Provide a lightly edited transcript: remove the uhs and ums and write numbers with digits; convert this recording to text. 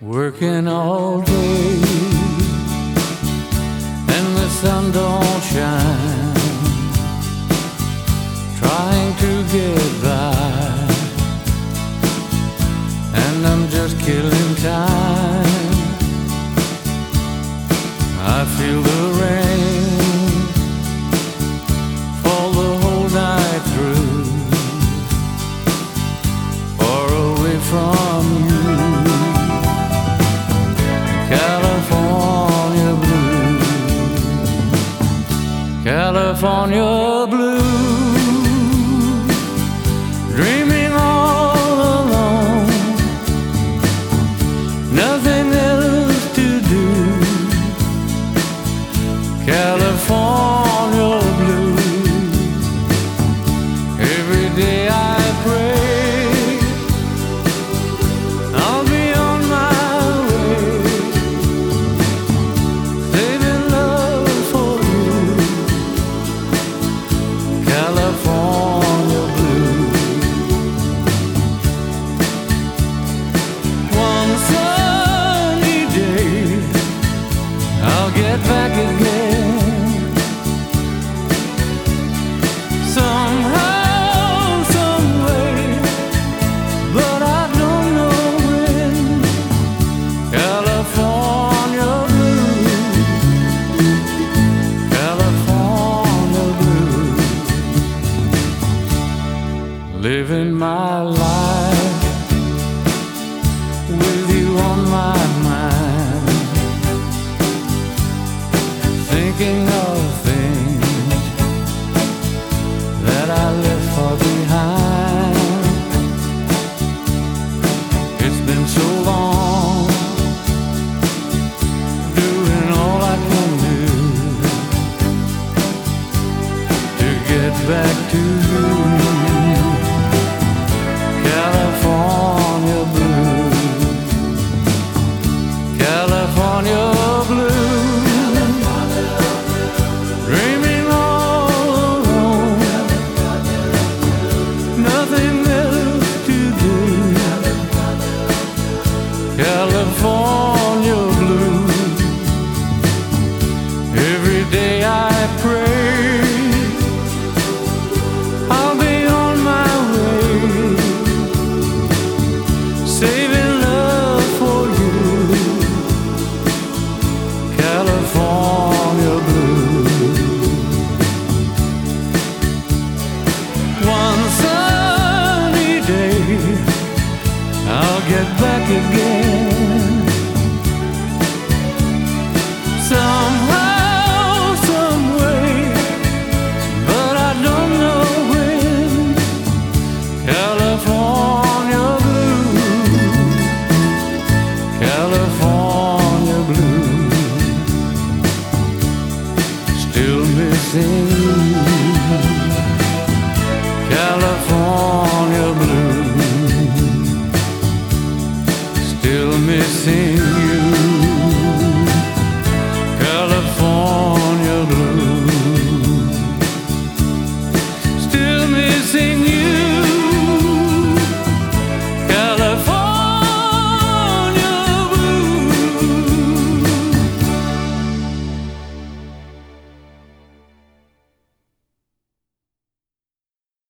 Working all day and the sun don't shine, trying to get by, and I'm just killing time. I feel the rain fall the whole night through, far away from you. California blue, California blue, dreaming all alone, nothing else to do. California blue, every day I pray I'll be on my way, saving love for you. California blue. One sunny day I'll get back again, somehow, some way, but I don't know when. California blue, California blue, living my life with you on my mind, thinking of things that I left far behind. It's been so long, doing all I can do to get back to you. California blue, California blue, dreaming all alone, nothing else to do. California blue, every day I pray I'll be on my way, saving love for you. California blue. One sunny day I'll get back again,